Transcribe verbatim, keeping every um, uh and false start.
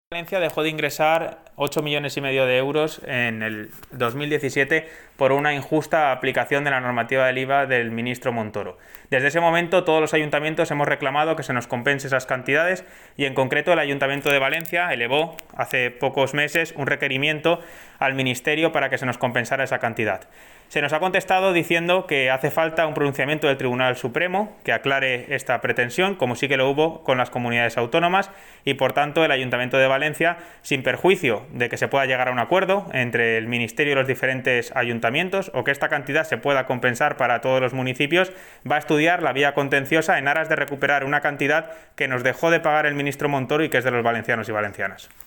Valencia dejó de ingresar ocho millones y medio de euros en el dos mil diecisiete por una injusta aplicación de la normativa del I V A del ministro Montoro. Desde ese momento todos los ayuntamientos hemos reclamado que se nos compense esas cantidades y en concreto el Ayuntamiento de Valencia elevó hace pocos meses un requerimiento al Ministerio para que se nos compensara esa cantidad. Se nos ha contestado diciendo que hace falta un pronunciamiento del Tribunal Supremo que aclare esta pretensión, como sí que lo hubo con las comunidades autónomas, y por tanto el Ayuntamiento de Valencia, sin perjuicio de que se pueda llegar a un acuerdo entre el Ministerio y los diferentes ayuntamientos o que esta cantidad se pueda compensar para todos los municipios, va a estudiar la vía contenciosa en aras de recuperar una cantidad que nos dejó de pagar el ministro Montoro y que es de los valencianos y valencianas.